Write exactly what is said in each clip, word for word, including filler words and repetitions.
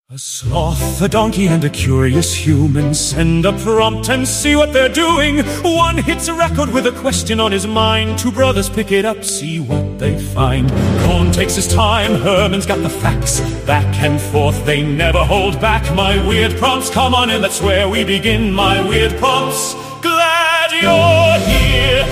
A sloth, a donkey, and a curious human send a prompt and see what they're doing. One hits a record with a question on his mind. Two brothers pick it up, see what they find. Cohn takes his time, Herman's got the facts. Back and forth, they never hold back. My weird prompts, come on in, that's where we begin. My weird prompts, glad you're here.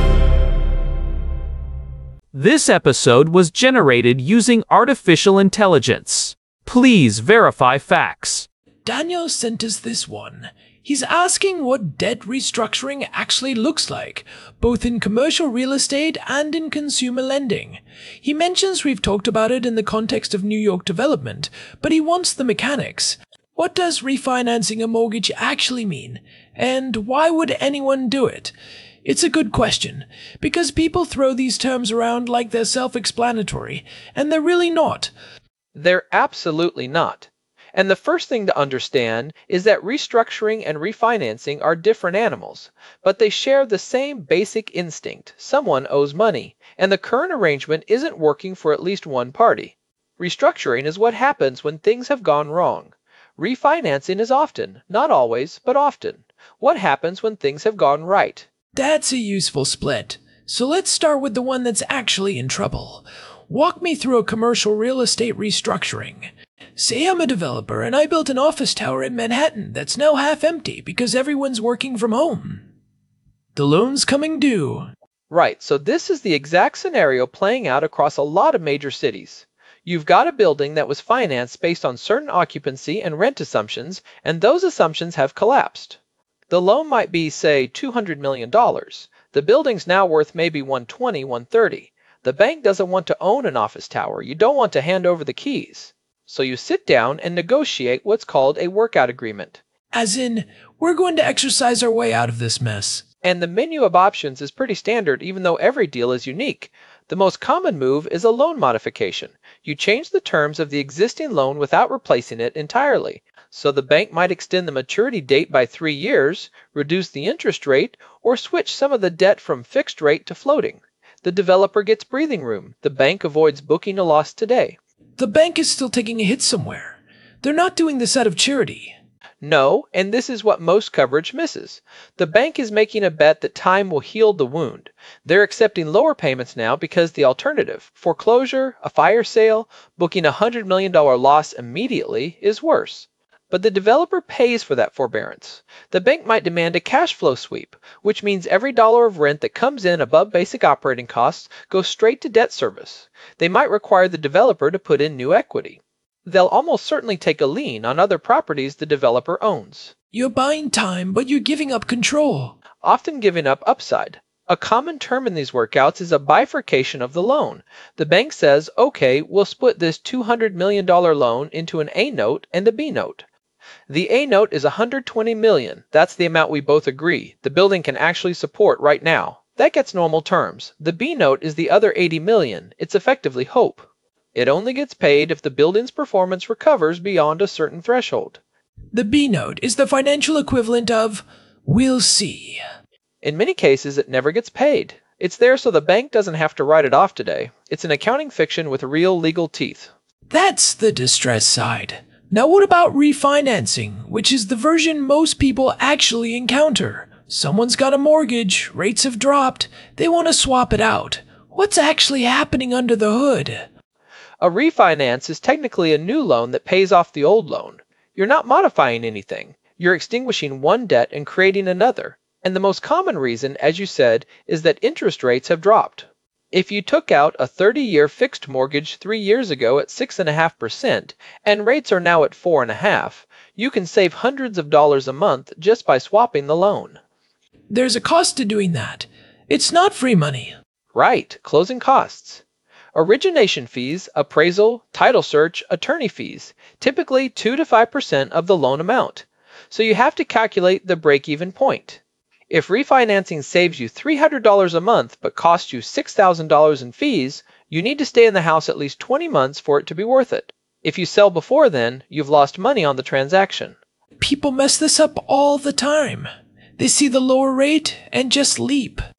This episode was generated using artificial intelligence. Please verify facts. Daniel sent us this one. He's asking what debt restructuring actually looks like, both in commercial real estate and in consumer lending. He mentions we've talked about it in the context of New York development, but he wants the mechanics. What does refinancing a mortgage actually mean? And why would anyone do it? It's a good question, because people throw these terms around like they're self-explanatory, and they're really not. They're absolutely not. And the first thing to understand is that restructuring and refinancing are different animals, but they share the same basic instinct. Someone owes money, and the current arrangement isn't working for at least one party. Restructuring is what happens when things have gone wrong. Refinancing is often, not always, but often, what happens when things have gone right. That's a useful split. So let's start with the one that's actually in trouble. Walk me through a commercial real estate restructuring. Say I'm a developer and I built an office tower in Manhattan that's now half empty because everyone's working from home. The loan's coming due. Right, so this is the exact scenario playing out across a lot of major cities. You've got a building that was financed based on certain occupancy and rent assumptions, and those assumptions have collapsed. The loan might be, say, two hundred million dollars. The building's now worth maybe one hundred twenty, one hundred thirty. The bank doesn't want to own an office tower. You don't want to hand over the keys. So you sit down and negotiate what's called a workout agreement. As in, we're going to exercise our way out of this mess. And the menu of options is pretty standard, even though every deal is unique. The most common move is a loan modification. You change the terms of the existing loan without replacing it entirely. So the bank might extend the maturity date by three years, reduce the interest rate, or switch some of the debt from fixed rate to floating. The developer gets breathing room. The bank avoids booking a loss today. The bank is still taking a hit somewhere. They're not doing this out of charity. No, and this is what most coverage misses. The bank is making a bet that time will heal the wound. They're accepting lower payments now because the alternative, foreclosure, a fire sale, booking a one hundred million dollars loss immediately, is worse. But the developer pays for that forbearance. The bank might demand a cash flow sweep, which means every dollar of rent that comes in above basic operating costs goes straight to debt service. They might require the developer to put in new equity. They'll almost certainly take a lien on other properties the developer owns. You're buying time, but you're giving up control. Often giving up upside. A common term in these workouts is a bifurcation of the loan. The bank says, okay, we'll split this two hundred million dollars loan into an A note and a B note. The A note is one hundred twenty million dollars. That's the amount we both agree the building can actually support right now. That gets normal terms. The B note is the other eighty million dollars. It's effectively hope. It only gets paid if the building's performance recovers beyond a certain threshold. The B note is the financial equivalent of, we'll see. In many cases, it never gets paid. It's there so the bank doesn't have to write it off today. It's an accounting fiction with real legal teeth. That's the distress side. Now what about refinancing, which is the version most people actually encounter? Someone's got a mortgage, rates have dropped, they want to swap it out. What's actually happening under the hood? A refinance is technically a new loan that pays off the old loan. You're not modifying anything. You're extinguishing one debt and creating another. And the most common reason, as you said, is that interest rates have dropped. If you took out a thirty-year fixed mortgage three years ago at six point five percent and rates are now at four point five, you can save hundreds of dollars a month just by swapping the loan. There's a cost to doing that. It's not free money. Right, closing costs. Origination fees, appraisal, title search, attorney fees, typically two to five percent of the loan amount. So you have to calculate the break-even point. If refinancing saves you three hundred dollars a month but costs you six thousand dollars in fees, you need to stay in the house at least twenty months for it to be worth it. If you sell before then, you've lost money on the transaction. People mess this up all the time. They see the lower rate and just leap.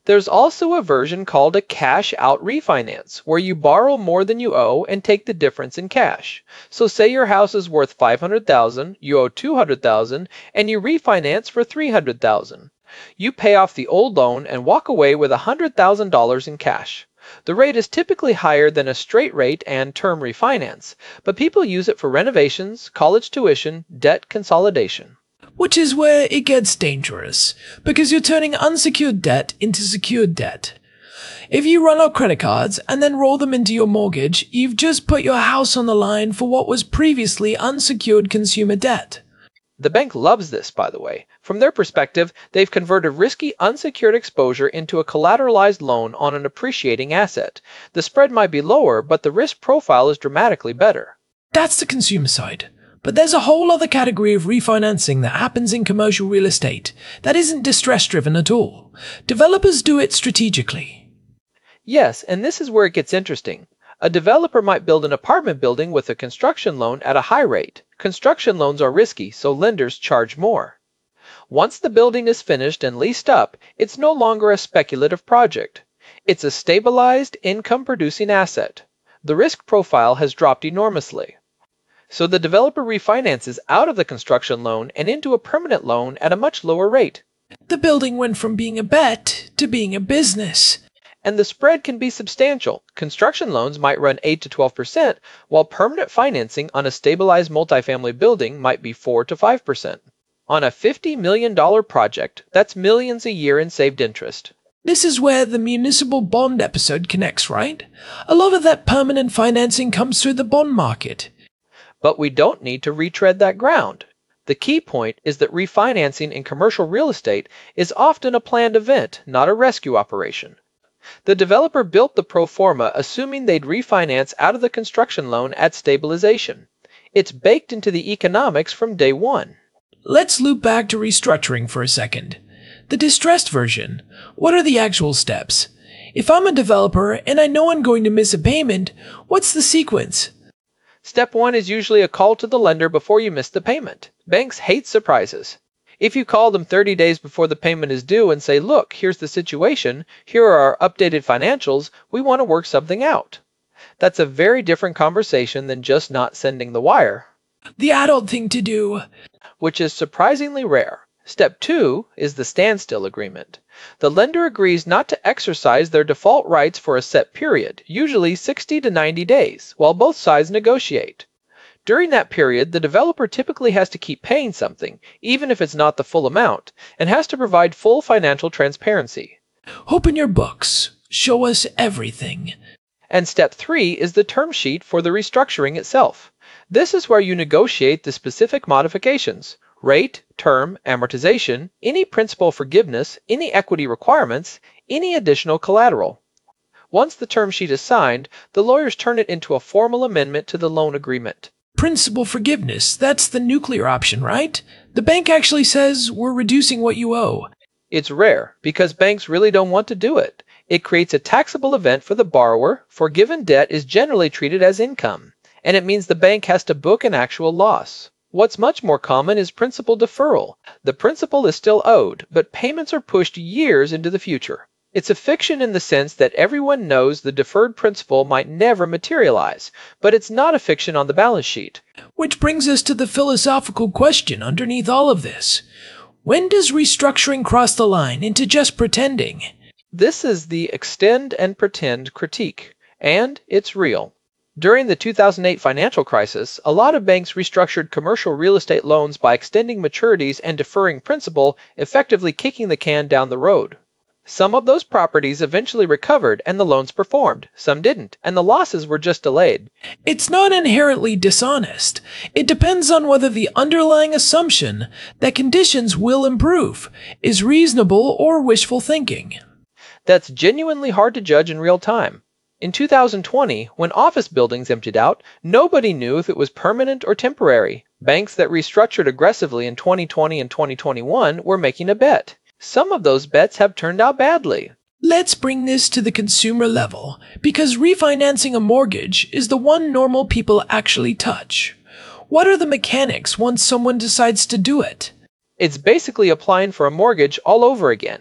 There's also a version called a cash-out refinance, where you borrow more than you owe and take the difference in cash. So say your house is worth five hundred thousand dollars, you owe two hundred thousand dollars, and you refinance for three hundred thousand dollars. You pay off the old loan and walk away with one hundred thousand dollars in cash. The rate is typically higher than a straight rate and term refinance, but people use it for renovations, college tuition, debt consolidation. Which is where it gets dangerous, because you're turning unsecured debt into secured debt. If you run out credit cards and then roll them into your mortgage, you've just put your house on the line for what was previously unsecured consumer debt. The bank loves this, by the way. From their perspective, they've converted risky unsecured exposure into a collateralized loan on an appreciating asset. The spread might be lower, but the risk profile is dramatically better. That's the consumer side. But there's a whole other category of refinancing that happens in commercial real estate that isn't distress-driven at all. Developers do it strategically. Yes, and this is where it gets interesting. A developer might build an apartment building with a construction loan at a high rate. Construction loans are risky, so lenders charge more. Once the building is finished and leased up, it's no longer a speculative project. It's a stabilized, income-producing asset. The risk profile has dropped enormously. So the developer refinances out of the construction loan and into a permanent loan at a much lower rate. The building went from being a bet to being a business. And the spread can be substantial. Construction loans might run eight to twelve percent, while permanent financing on a stabilized multifamily building might be four to five percent. On a fifty million dollars project, that's millions a year in saved interest. This is where the municipal bond episode connects, right? A lot of that permanent financing comes through the bond market. But we don't need to retread that ground. The key point is that refinancing in commercial real estate is often a planned event, not a rescue operation. The developer built the pro forma assuming they'd refinance out of the construction loan at stabilization. It's baked into the economics from day one. Let's loop back to restructuring for a second. The distressed version. What are the actual steps? If I'm a developer and I know I'm going to miss a payment, what's the sequence? Step one is usually a call to the lender before you miss the payment. Banks hate surprises. If you call them thirty days before the payment is due and say, look, here's the situation, here are our updated financials, we want to work something out. That's a very different conversation than just not sending the wire. The adult thing to do. Which is surprisingly rare. Step two is the standstill agreement. The lender agrees not to exercise their default rights for a set period, usually sixty to ninety days, while both sides negotiate. During that period, the developer typically has to keep paying something, even if it's not the full amount, and has to provide full financial transparency. Open your books. Show us everything. And step three is the term sheet for the restructuring itself. This is where you negotiate the specific modifications. Rate, term, amortization, any principal forgiveness, any equity requirements, any additional collateral. Once the term sheet is signed, the lawyers turn it into a formal amendment to the loan agreement. Principal forgiveness, that's the nuclear option, right? The bank actually says, we're reducing what you owe. It's rare, because banks really don't want to do it. It creates a taxable event for the borrower. Forgiven debt is generally treated as income, and it means the bank has to book an actual loss. What's much more common is principal deferral. The principal is still owed, but payments are pushed years into the future. It's a fiction in the sense that everyone knows the deferred principal might never materialize, but it's not a fiction on the balance sheet. Which brings us to the philosophical question underneath all of this. When does restructuring cross the line into just pretending? This is the extend and pretend critique, and it's real. During the two thousand eight financial crisis, a lot of banks restructured commercial real estate loans by extending maturities and deferring principal, effectively kicking the can down the road. Some of those properties eventually recovered and the loans performed, some didn't, and the losses were just delayed. It's not inherently dishonest. It depends on whether the underlying assumption that conditions will improve is reasonable or wishful thinking. That's genuinely hard to judge in real time. In two thousand twenty, when office buildings emptied out, nobody knew if it was permanent or temporary. Banks that restructured aggressively in twenty twenty and twenty twenty-one were making a bet. Some of those bets have turned out badly. Let's bring this to the consumer level, because refinancing a mortgage is the one normal people actually touch. What are the mechanics once someone decides to do it? It's basically applying for a mortgage all over again.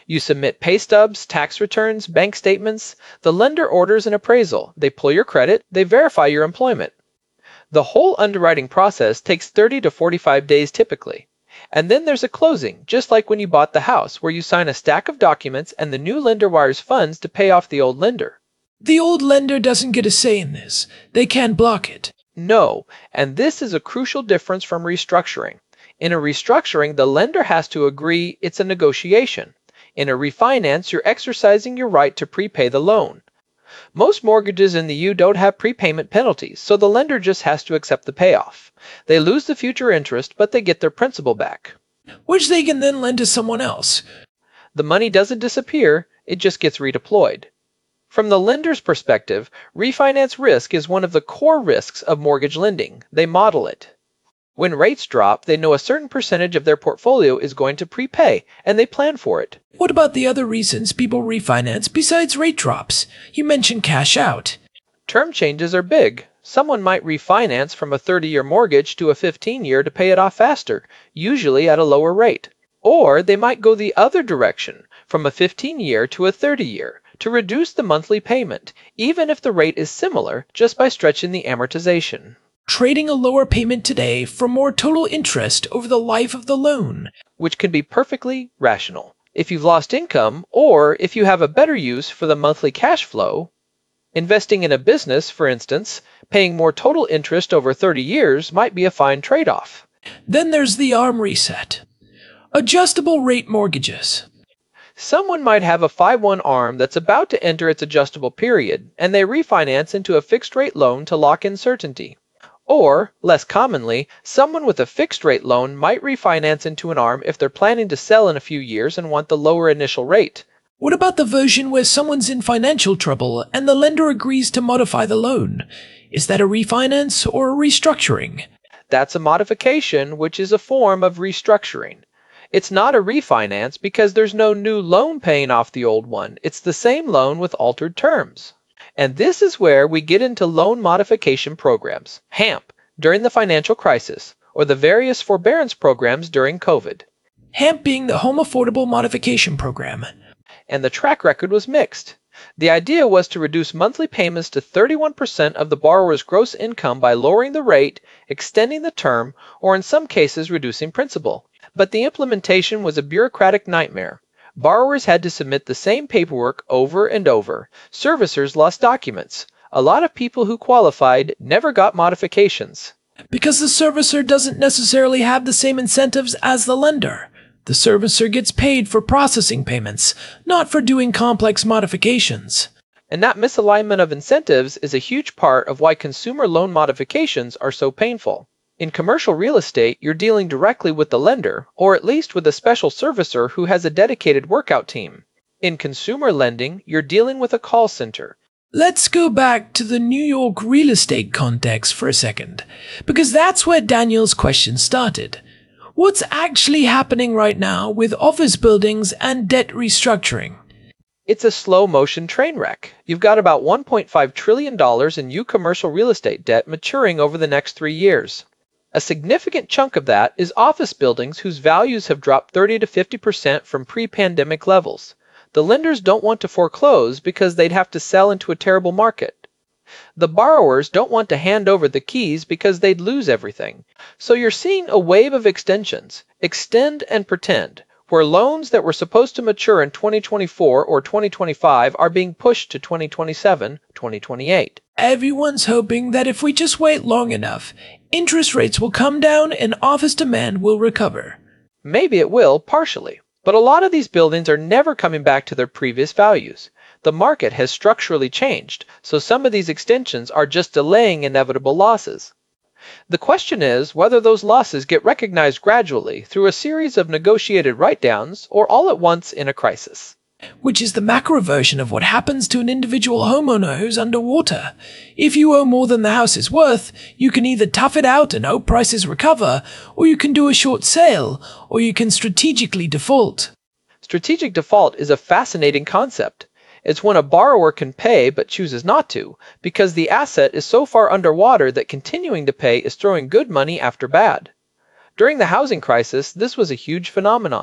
You submit pay stubs, tax returns, bank statements. The lender orders an appraisal. They pull your credit. They verify your employment. The whole underwriting process takes thirty to forty-five days typically. And then there's a closing, just like when you bought the house, where you sign a stack of documents and the new lender wires funds to pay off the old lender. The old lender doesn't get a say in this. They can't block it. No, and this is a crucial difference from restructuring. In a restructuring, the lender has to agree. It's a negotiation. In a refinance, you're exercising your right to prepay the loan. Most mortgages in the U S don't have prepayment penalties, so the lender just has to accept the payoff. They lose the future interest, but they get their principal back, which they can then lend to someone else. The money doesn't disappear, it just gets redeployed. From the lender's perspective, refinance risk is one of the core risks of mortgage lending. They model it. When rates drop, they know a certain percentage of their portfolio is going to prepay, and they plan for it. What about the other reasons people refinance besides rate drops? You mentioned cash out. Term changes are big. Someone might refinance from a thirty-year mortgage to a fifteen-year to pay it off faster, usually at a lower rate. Or they might go the other direction, from a fifteen-year to a thirty-year, to reduce the monthly payment, even if the rate is similar, just by stretching the amortization. Trading a lower payment today for more total interest over the life of the loan, which can be perfectly rational. If you've lost income, or if you have a better use for the monthly cash flow, investing in a business, for instance, paying more total interest over thirty years might be a fine trade-off. Then there's the ARM reset. Adjustable rate mortgages. Someone might have a five one ARM that's about to enter its adjustable period, and they refinance into a fixed-rate loan to lock in certainty. Or, less commonly, someone with a fixed-rate loan might refinance into an ARM if they're planning to sell in a few years and want the lower initial rate. What about the version where someone's in financial trouble and the lender agrees to modify the loan? Is that a refinance or a restructuring? That's a modification, which is a form of restructuring. It's not a refinance because there's no new loan paying off the old one. It's the same loan with altered terms. And this is where we get into loan modification programs, HAMP, during the financial crisis, or the various forbearance programs during COVID. HAMP being the Home Affordable Modification Program. And the track record was mixed. The idea was to reduce monthly payments to thirty-one percent of the borrower's gross income by lowering the rate, extending the term, or in some cases reducing principal. But the implementation was a bureaucratic nightmare. Borrowers had to submit the same paperwork over and over. Servicers lost documents. A lot of people who qualified never got modifications. Because the servicer doesn't necessarily have the same incentives as the lender. The servicer gets paid for processing payments, not for doing complex modifications. And that misalignment of incentives is a huge part of why consumer loan modifications are so painful. In commercial real estate, you're dealing directly with the lender, or at least with a special servicer who has a dedicated workout team. In consumer lending, you're dealing with a call center. Let's go back to the New York real estate context for a second, because that's where Daniel's question started. What's actually happening right now with office buildings and debt restructuring? It's a slow-motion train wreck. You've got about one point five trillion dollars in new commercial real estate debt maturing over the next three years. A significant chunk of that is office buildings whose values have dropped thirty to fifty percent from pre-pandemic levels. The lenders don't want to foreclose because they'd have to sell into a terrible market. The borrowers don't want to hand over the keys because they'd lose everything. So you're seeing a wave of extensions, extend and pretend, where loans that were supposed to mature in twenty twenty-four or twenty twenty-five are being pushed to twenty twenty-seven, twenty twenty-eight. Everyone's hoping that if we just wait long enough, interest rates will come down and office demand will recover. Maybe it will, partially. But a lot of these buildings are never coming back to their previous values. The market has structurally changed, so some of these extensions are just delaying inevitable losses. The question is whether those losses get recognized gradually through a series of negotiated write-downs or all at once in a crisis. Which is the macro version of what happens to an individual homeowner who's underwater. If you owe more than the house is worth, you can either tough it out and hope prices recover, or you can do a short sale, or you can strategically default. Strategic default is a fascinating concept. It's when a borrower can pay but chooses not to, because the asset is so far underwater that continuing to pay is throwing good money after bad. During the housing crisis, this was a huge phenomenon.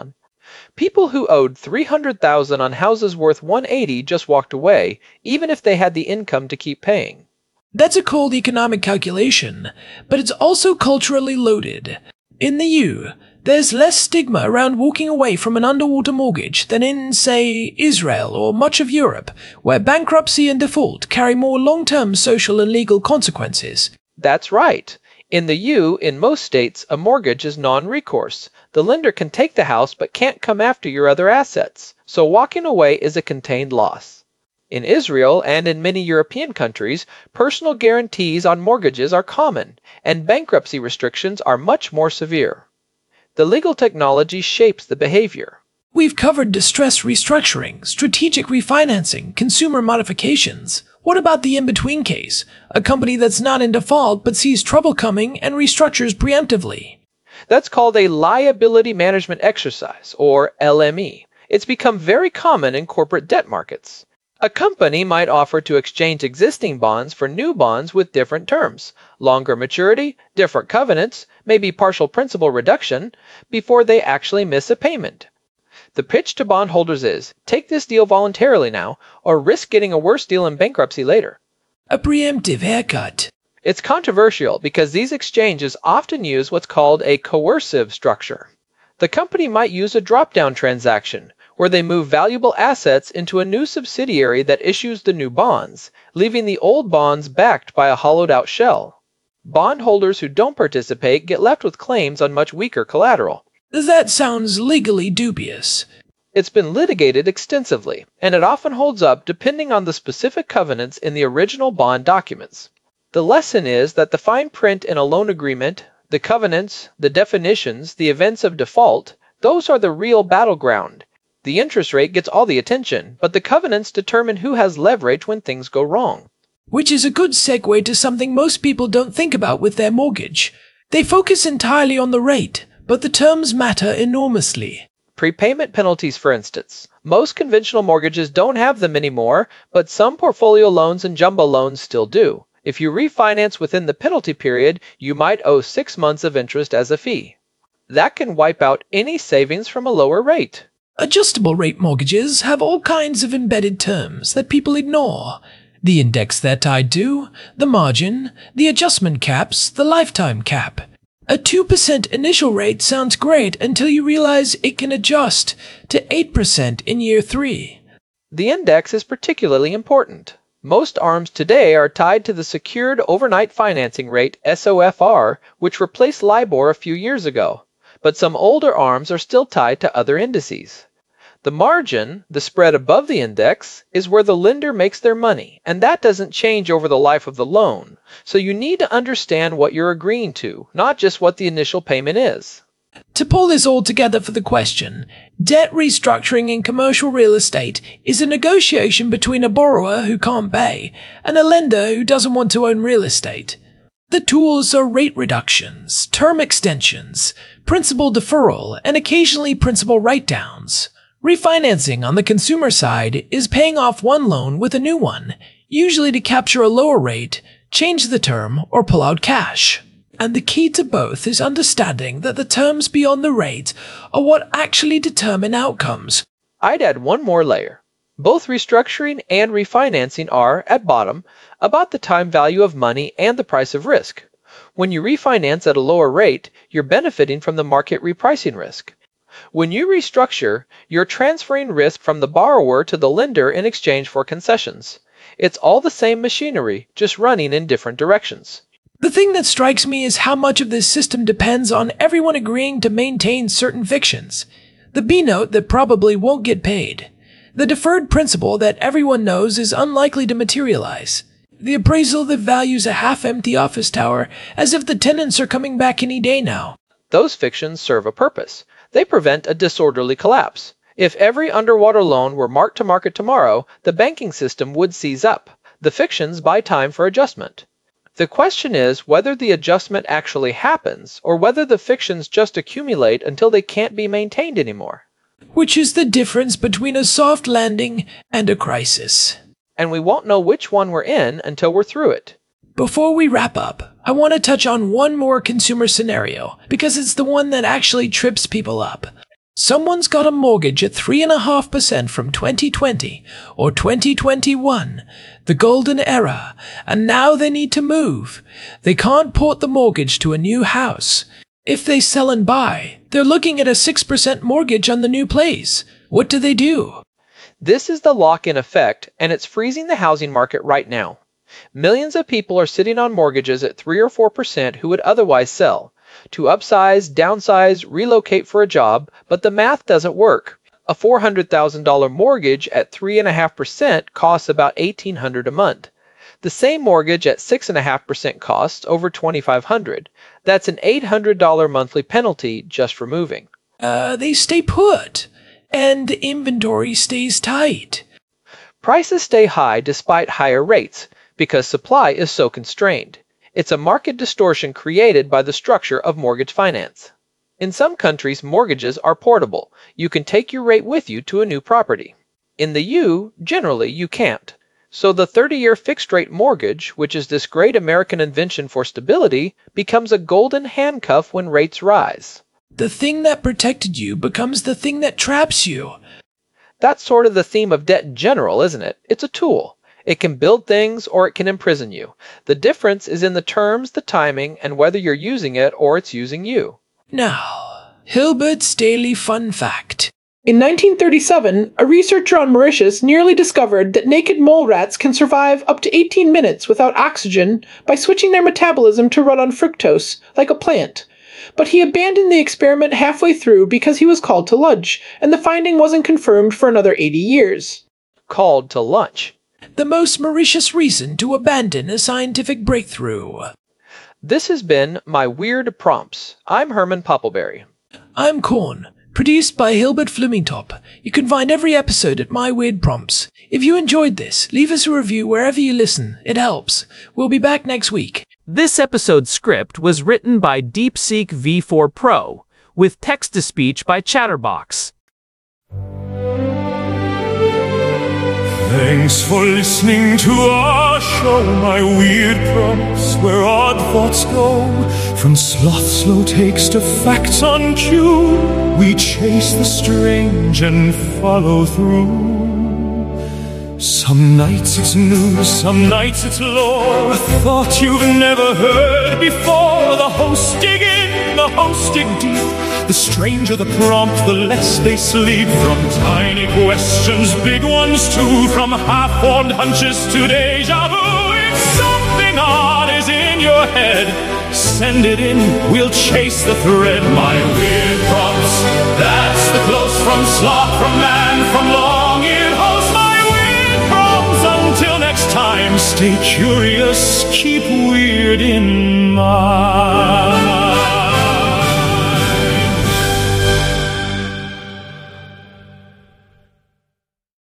People who owed three hundred thousand dollars on houses worth one hundred eighty just walked away, even if they had the income to keep paying. That's a cold economic calculation, but it's also culturally loaded. In the U, there's less stigma around walking away from an underwater mortgage than in, say, Israel or much of Europe, where bankruptcy and default carry more long-term social and legal consequences. That's right. In the U, in most states, a mortgage is non-recourse. The lender can take the house but can't come after your other assets, so walking away is a contained loss. In Israel and in many European countries, personal guarantees on mortgages are common, and bankruptcy restrictions are much more severe. The legal technology shapes the behavior. We've covered distress restructuring, strategic refinancing, consumer modifications. What about the in-between case? A company that's not in default but sees trouble coming and restructures preemptively. That's called a liability management exercise, or L M E. It's become very common in corporate debt markets. A company might offer to exchange existing bonds for new bonds with different terms, longer maturity, different covenants, maybe partial principal reduction, before they actually miss a payment. The pitch to bondholders is, take this deal voluntarily now, or risk getting a worse deal in bankruptcy later. A preemptive haircut. It's controversial because these exchanges often use what's called a coercive structure. The company might use a drop-down transaction, where they move valuable assets into a new subsidiary that issues the new bonds, leaving the old bonds backed by a hollowed-out shell. Bondholders who don't participate get left with claims on much weaker collateral. That sounds legally dubious. It's been litigated extensively, and it often holds up depending on the specific covenants in the original bond documents. The lesson is that the fine print in a loan agreement, the covenants, the definitions, the events of default, those are the real battleground. The interest rate gets all the attention, but the covenants determine who has leverage when things go wrong. Which is a good segue to something most people don't think about with their mortgage. They focus entirely on the rate, but the terms matter enormously. Prepayment penalties, for instance. Most conventional mortgages don't have them anymore, but some portfolio loans and jumbo loans still do. If you refinance within the penalty period, you might owe six months of interest as a fee. That can wipe out any savings from a lower rate. Adjustable rate mortgages have all kinds of embedded terms that people ignore. The index they're tied to, the margin, the adjustment caps, the lifetime cap. A two percent initial rate sounds great until you realize it can adjust to eight percent in year three. The index is particularly important. Most A R Ms today are tied to the Secured Overnight Financing Rate, S O F R, which replaced LIBOR a few years ago. But some older A R Ms are still tied to other indices. The margin, the spread above the index, is where the lender makes their money, and that doesn't change over the life of the loan. So you need to understand what you're agreeing to, not just what the initial payment is. To pull this all together for the question, debt restructuring in commercial real estate is a negotiation between a borrower who can't pay and a lender who doesn't want to own real estate. The tools are rate reductions, term extensions, principal deferral, and occasionally principal write-downs. Refinancing on the consumer side is paying off one loan with a new one, usually to capture a lower rate, change the term, or pull out cash. And the key to both is understanding that the terms beyond the rate are what actually determine outcomes. I'd add one more layer. Both restructuring and refinancing are, at bottom, about the time value of money and the price of risk. When you refinance at a lower rate, you're benefiting from the market repricing risk. When you restructure, you're transferring risk from the borrower to the lender in exchange for concessions. It's all the same machinery, just running in different directions. The thing that strikes me is how much of this system depends on everyone agreeing to maintain certain fictions. The B-note that probably won't get paid. The deferred principal that everyone knows is unlikely to materialize. The appraisal that values a half-empty office tower as if the tenants are coming back any day now. Those fictions serve a purpose. They prevent a disorderly collapse. If every underwater loan were marked to market tomorrow, the banking system would seize up. The fictions buy time for adjustment. The question is whether the adjustment actually happens, or whether the fictions just accumulate until they can't be maintained anymore. Which is the difference between a soft landing and a crisis. And we won't know which one we're in until we're through it. Before we wrap up, I want to touch on one more consumer scenario, because it's the one that actually trips people up. Someone's got a mortgage at three point five percent from twenty twenty or twenty twenty-one, the golden era, and now they need to move. They can't port the mortgage to a new house. If they sell and buy, they're looking at a six percent mortgage on the new place. What do they do? This is the lock-in effect, and it's freezing the housing market right now. Millions of people are sitting on mortgages at three or four percent who would otherwise sell, to upsize, downsize, relocate for a job, but the math doesn't work. A four hundred thousand dollars mortgage at three point five percent costs about eighteen hundred dollars a month. The same mortgage at six point five percent costs over twenty-five hundred dollars. That's an eight hundred dollars monthly penalty just for moving. Uh, they stay put, and the inventory stays tight. Prices stay high despite higher rates, because supply is so constrained. It's a market distortion created by the structure of mortgage finance. In some countries, mortgages are portable. You can take your rate with you to a new property. In the U, generally, you can't. So the thirty-year fixed-rate mortgage, which is this great American invention for stability, becomes a golden handcuff when rates rise. The thing that protected you becomes the thing that traps you. That's sort of the theme of debt in general, isn't it? It's a tool. It can build things or it can imprison you. The difference is in the terms, the timing, and whether you're using it or it's using you. Now, Hilbert's Daily Fun Fact. In nineteen thirty-seven, a researcher on Mauritius nearly discovered that naked mole rats can survive up to eighteen minutes without oxygen by switching their metabolism to run on fructose, like a plant. But he abandoned the experiment halfway through because he was called to lunch, and the finding wasn't confirmed for another eighty years. Called to lunch. The most Mauritius reason to abandon a scientific breakthrough. This has been My Weird Prompts. I'm Herman Poppleberry. I'm Corn, produced by Hilbert Flumingtop. You can find every episode at My Weird Prompts. If you enjoyed this, leave us a review wherever you listen. It helps. We'll be back next week. This episode's script was written by DeepSeek V four Pro, with text-to-speech by Chatterbox. Thanks for listening to our show, My Weird Prompts, where odd thoughts go. From sloth slow takes to facts on cue, we chase the strange and follow through. Some nights it's news, some nights it's lore, a thought you've never heard before. The hosts dig in, the hosts dig deep. The stranger the prompt, the less they sleep. From tiny questions, big ones too. From half-formed hunches to deja vu. If something odd is in your head, send it in, we'll chase the thread. My Weird Prompts, that's the close from sloth, from man, from long-eared host. My Weird Prompts, until next time, stay curious, keep weird in mind.